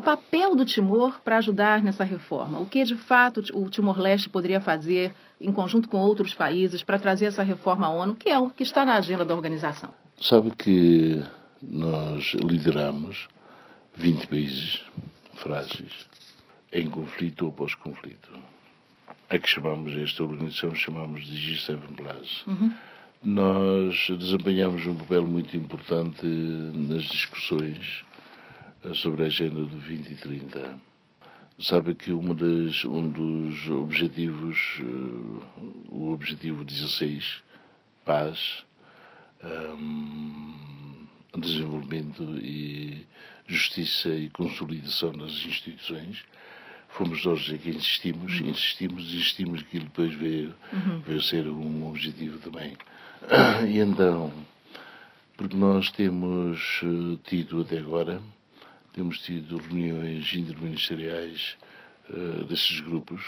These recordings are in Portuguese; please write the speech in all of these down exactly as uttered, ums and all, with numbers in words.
papel do Timor para ajudar nessa reforma. O que, de fato, o Timor-Leste poderia fazer em conjunto com outros países para trazer essa reforma à ONU, que é o que está na agenda da organização? Sabe que nós lideramos vinte países frágeis em conflito ou pós-conflito. A que chamamos, esta organização chamamos de G sete plus. Uhum. Nós desempenhamos um papel muito importante nas discussões sobre a agenda do vinte e trinta. Sabe que uma das, um dos objetivos, uh, o objetivo dezasseis, paz, um, desenvolvimento e justiça e consolidação das instituições, fomos nós que insistimos, uhum. insistimos, insistimos que ele depois veio, uhum. veio ser um objetivo também. E então, porque nós temos tido até agora, temos tido reuniões interministeriais uh, desses grupos,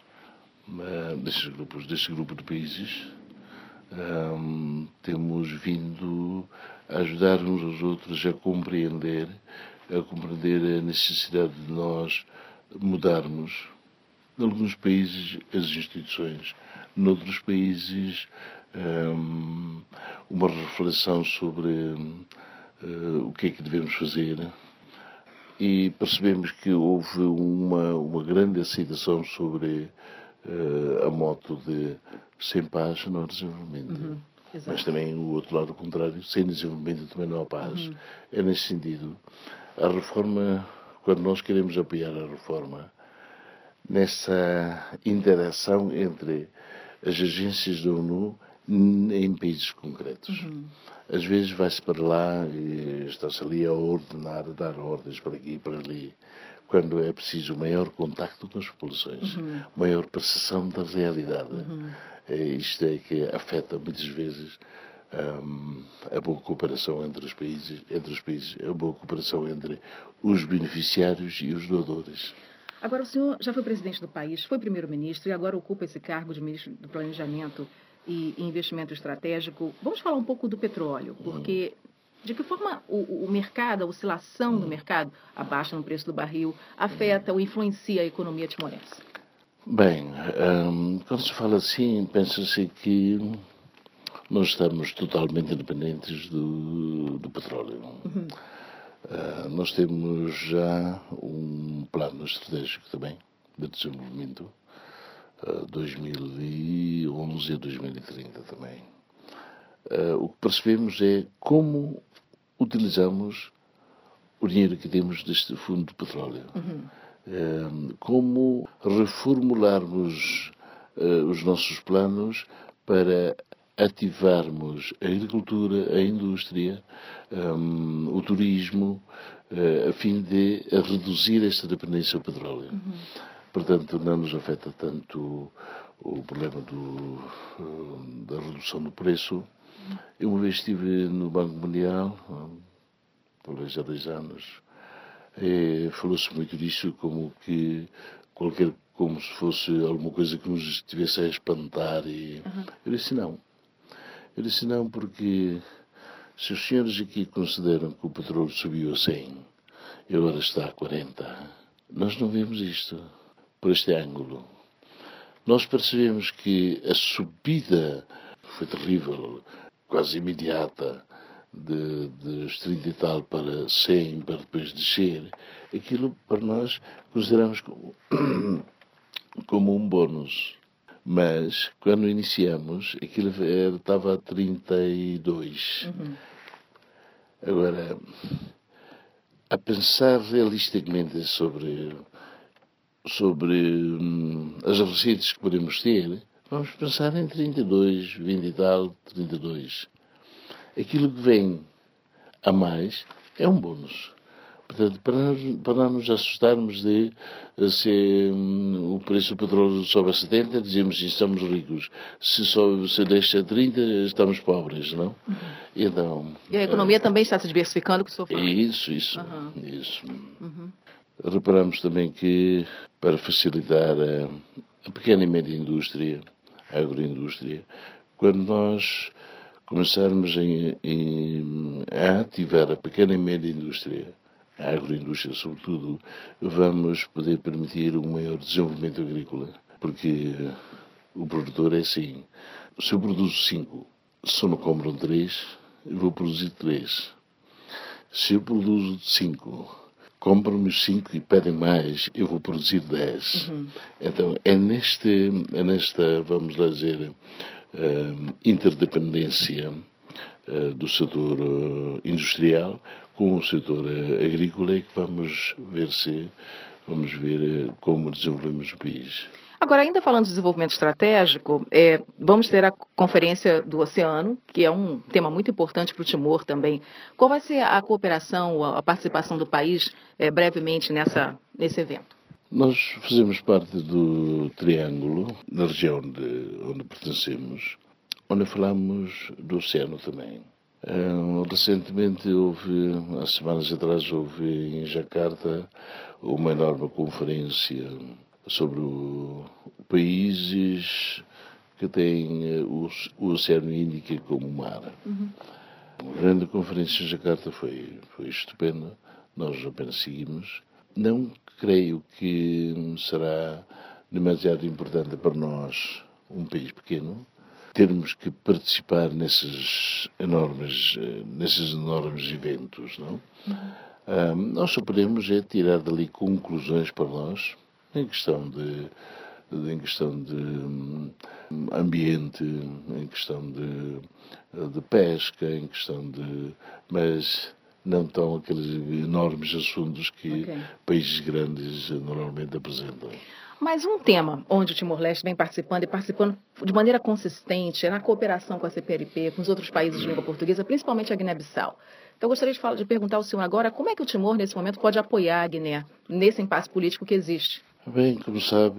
uh, desses grupos, desse grupo de países, um, temos vindo a ajudar uns aos outros a compreender, a compreender a necessidade de nós mudarmos, em alguns países, as instituições, noutros países, um, uma reflexão sobre uh, o que é que devemos fazer. E percebemos que houve uma, uma grande aceitação sobre uh, a moto de sem paz não há desenvolvimento. Uhum, mas também o outro lado contrário, sem desenvolvimento também não há paz. Uhum. É nesse sentido. A reforma, quando nós queremos apoiar a reforma, nessa interação entre as agências da ONU em países concretos. Uhum. Às vezes vai-se para lá e está-se ali a ordenar, a dar ordens para aqui e para ali, quando é preciso maior contacto com as populações, uhum. maior percepção da realidade. Uhum. É, isto é que afeta muitas vezes um, a boa cooperação entre os países, entre os países, a boa cooperação entre os beneficiários e os doadores. Agora, o senhor já foi presidente do país, foi primeiro-ministro e agora ocupa esse cargo de ministro do Planejamento e investimento estratégico. Vamos falar um pouco do petróleo, porque de que forma o, o mercado, a oscilação do mercado, a baixa no preço do barril, afeta ou influencia a economia timorense? Bem, um, quando se fala assim, pensa-se que nós estamos totalmente independentes do, do petróleo. Uhum. Uh, nós temos já um plano estratégico também de desenvolvimento, uh, dois mil e onze a dois mil e trinta também. Uh, o que percebemos é como utilizamos o dinheiro que temos deste fundo de petróleo. Uhum. Uh, como reformularmos uh, os nossos planos para ativarmos a agricultura, a indústria, um, o turismo, uh, a fim de a reduzir esta dependência ao petróleo. Uhum. Portanto, não nos afeta tanto o, o problema do, uh, da redução do preço. Uhum. Eu uma vez estive no Banco Mundial, um, talvez há dois anos, e falou-se muito disso, como que qualquer, como se fosse alguma coisa que nos estivesse a espantar. E uhum. Eu disse não. Eu disse não porque se os senhores aqui consideram que o petróleo subiu a cem e agora está a quarenta, nós não vemos isto por este ângulo. Nós percebemos que a subida foi terrível, quase imediata, de, de trinta e tal para cem, para depois descer. Aquilo para nós consideramos como, como um bónus. Mas, quando iniciamos, aquilo era, estava a trinta e dois. Uhum. Agora, a pensar realisticamente sobre, sobre hum, as receitas que podemos ter, vamos pensar em trinta e dois, vinte e tal, trinta e dois. Aquilo que vem a mais é um bônus. Portanto, para, para não nos assustarmos de se um, o preço do petróleo sobe a setenta, dizemos que estamos ricos. Se sobe, se deixa a trinta, estamos pobres, não? Uhum. E, então, e a economia é, também está se diversificando, que o senhor falou. Isso, isso. Uhum. isso. Uhum. Reparamos também que, para facilitar a, a pequena e média indústria, a agroindústria, quando nós começarmos em, em, a ativar a pequena e média indústria, a agroindústria sobretudo, vamos poder permitir um maior desenvolvimento agrícola. Porque o produtor é assim, se eu produzo cinco, só não compram três, eu vou produzir três. Se eu produzo cinco, compram-me os cinco e pedem mais, eu vou produzir dez. Uhum. Então, é, neste, é nesta, vamos lá dizer, uh, interdependência uh, do setor uh, industrial com o setor uh, agrícola que vamos ver se, vamos ver uh, como desenvolvemos o país. Agora, ainda falando de desenvolvimento estratégico, é, vamos ter a Conferência do Oceano, que é um tema muito importante para o Timor também. Qual vai ser a cooperação, a participação do país, é, brevemente, nessa, nesse evento? Nós fazemos parte do Triângulo, na região de, onde pertencemos, onde falamos do oceano também. Um, recentemente houve, há semanas atrás, houve em Jacarta uma enorme conferência sobre o, países que têm o, o Oceano Índico como mar. Uhum. A grande conferência em Jacarta foi, foi estupenda, nós apenas seguimos. Não creio que será demasiado importante para nós, um país pequeno, termos que participar nesses enormes, nesses enormes eventos, não? Uhum. Ah, nós só podemos é tirar dali conclusões para nós, em questão de, de, em questão de ambiente, em questão de, de pesca, em questão de... mas não estão aqueles enormes assuntos que okay. países grandes normalmente apresentam. Mas um tema onde o Timor-Leste vem participando e participando de maneira consistente é na cooperação com a C P L P, com os outros países de língua portuguesa, principalmente a Guiné-Bissau. Então, eu gostaria de, falar, de perguntar ao senhor agora como é que o Timor, nesse momento, pode apoiar a Guiné nesse impasse político que existe? Bem, como sabe,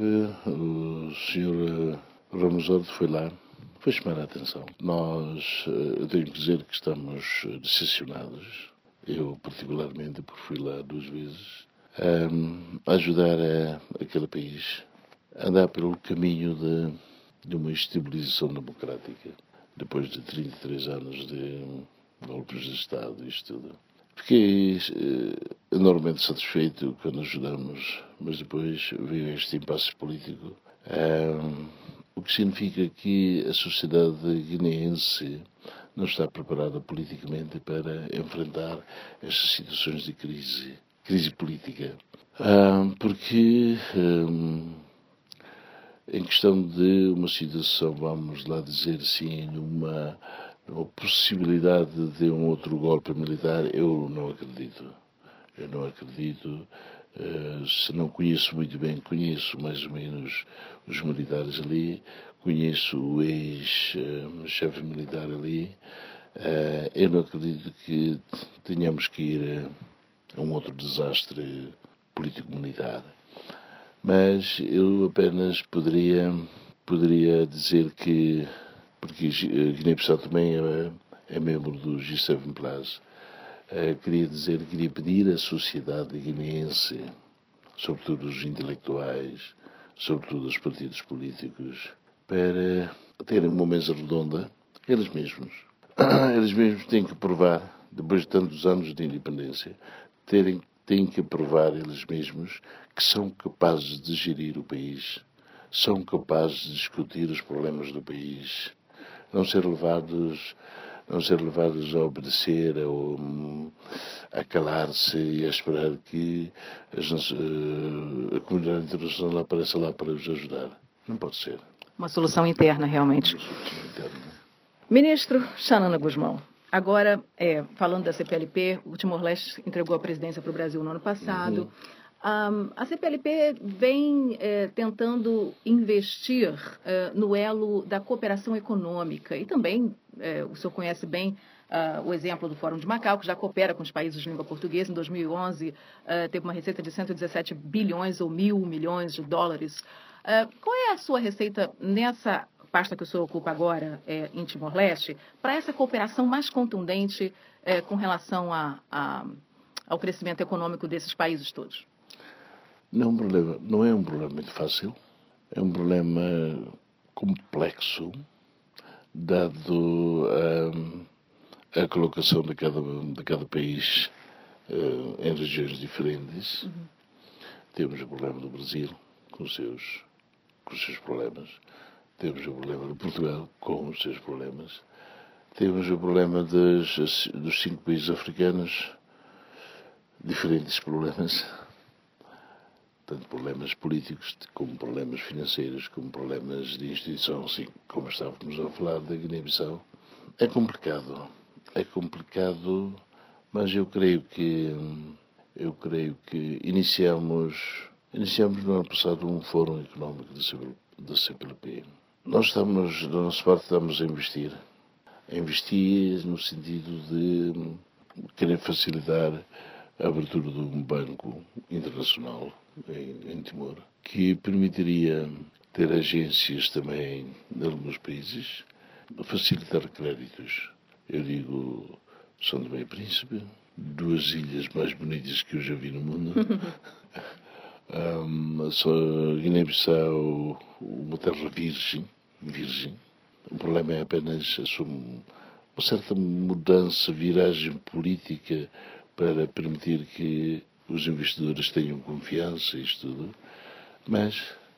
o senhor Ramos Horta foi lá, foi chamar a atenção. Nós, eu tenho que dizer que estamos decepcionados, eu particularmente, porque fui lá duas vezes, a ajudar a, aquele país a andar pelo caminho de, de uma estabilização democrática, depois de trinta e três anos de golpes de Estado e isto tudo. Fiquei eh, enormemente satisfeito quando ajudamos, mas depois veio este impasse político, eh, o que significa que a sociedade guineense não está preparada politicamente para enfrentar estas situações de crise, crise política. Ah, porque, ah, em questão de uma situação, vamos lá dizer assim, numa, numa possibilidade de um outro golpe militar, eu não acredito. Eu não acredito. Uh, se não conheço muito bem, conheço mais ou menos os militares ali, conheço o ex-chefe uh, militar ali. Uh, eu não acredito que tenhamos que ir a um outro desastre político-militar. Mas eu apenas poderia, poderia dizer que, porque Guiné-Bissau também é, é membro do G sete plus, Uh, queria dizer, queria pedir à sociedade guineense, sobretudo os intelectuais, sobretudo os partidos políticos, para terem uma mesa redonda, eles mesmos. Eles mesmos têm que provar, depois de tantos anos de independência, terem, têm que provar eles mesmos que são capazes de gerir o país, são capazes de discutir os problemas do país, não ser levados... não ser levados a obedecer, a, a calar-se e a esperar que as, a comunidade internacional apareça lá para os ajudar. Não pode ser. Uma solução interna, realmente. Uma solução interna. Ministro Xanana Gusmão, agora, é, falando da C P L P, o Timor-Leste entregou a presidência para o Brasil no ano passado. Uhum. Um, a C P L P vem é, tentando investir é, no elo da cooperação econômica e também, é, o senhor conhece bem uh, o exemplo do Fórum de Macau, que já coopera com os países de língua portuguesa. Em dois mil e onze, uh, teve uma receita de cento e dezessete bilhões ou mil milhões de dólares. Uh, qual é a sua receita nessa pasta que o senhor ocupa agora é, em Timor-Leste para essa cooperação mais contundente é, com relação a, a, ao crescimento econômico desses países todos? Não, um problema, não é um problema muito fácil, é um problema complexo, dado a, a colocação de cada, de cada país uh, em regiões diferentes. Uhum. Temos o problema do Brasil, com os seus, com os seus problemas. Temos o problema de Portugal, com os seus problemas. Temos o problema das, dos cinco países africanos, diferentes problemas. Tanto problemas políticos, como problemas financeiros, como problemas de instituição, assim, como estávamos a falar da Guiné-Bissau. É complicado, é complicado, mas eu creio que, eu creio que iniciamos, iniciamos no ano passado um fórum económico da C P L P. Nós estamos, da nossa parte, estamos a investir. A investir no sentido de querer facilitar a abertura de um banco internacional em, em Timor, que permitiria ter agências também em alguns países, facilitar créditos. Eu digo São Tomé e Príncipe, duas ilhas mais bonitas que eu já vi no mundo. um, só Guiné-Bissau, uma terra virgem, virgem. O problema é apenas a sua, uma certa mudança, viragem política para permitir que os investidores tenham confiança e isto tudo. Mas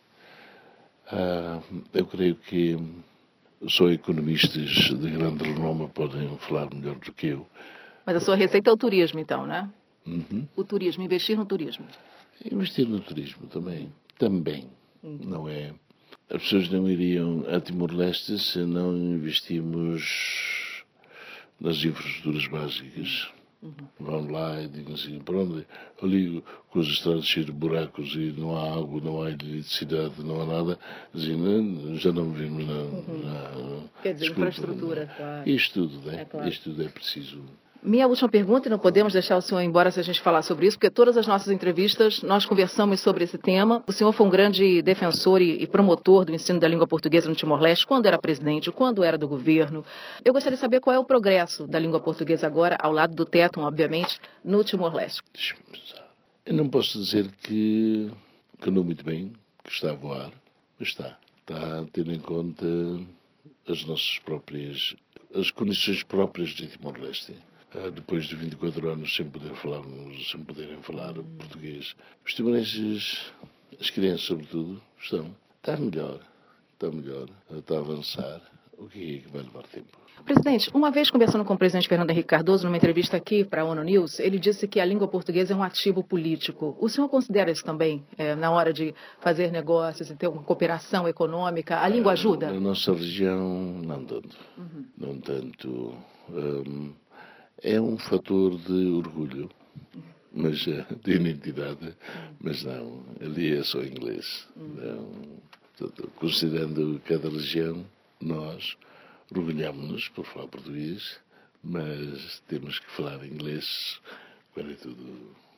ah, eu creio que só economistas de grande renome podem falar melhor do que eu. Mas a sua receita é o turismo, então, né? Uhum. O turismo, investir no turismo. Investir no turismo também. Também. Uhum. Não é... As pessoas não iriam a Timor-Leste se não investimos nas infraestruturas básicas. Uhum. Vão lá e dizem assim, para onde? Eu ligo com as estradas cheias de buracos e não há água, não há eletricidade, não há nada. Dizem, não, já não vimos nada. Uhum. Quer dizer, desculpa, infraestrutura, claro. Isto tudo é, é claro. Isto tudo é preciso. Minha última pergunta, e não podemos deixar o senhor embora se a gente falar sobre isso, porque todas as nossas entrevistas nós conversamos sobre esse tema. O senhor foi um grande defensor e, e promotor do ensino da língua portuguesa no Timor-Leste, quando era presidente, quando era do governo. Eu gostaria de saber qual é o progresso da língua portuguesa agora, ao lado do Tetum, obviamente, no Timor-Leste. Eu não posso dizer que, que não muito bem, que está a voar, mas está. Está a ter em conta as nossas próprias, as condições próprias de Timor-Leste. Depois de vinte e quatro anos sem poder falar, sem poderem falar português. Os timorenses, as crianças sobretudo, estão. Está melhor, está melhor, está a avançar. O que é que vai levar tempo? Presidente, uma vez conversando com o presidente Fernando Henrique Cardoso, numa entrevista aqui para a ONU News, ele disse que a língua portuguesa é um ativo político. O senhor considera isso também, é, na hora de fazer negócios e ter uma cooperação econômica? A língua ajuda? Na nossa região, não tanto. Uhum. Não tanto. Um, É um fator de orgulho, mas de identidade, mas não, ali é só inglês. Não, portanto, considerando cada região, nós orgulhamos-nos por falar português, mas temos que falar inglês quando é tudo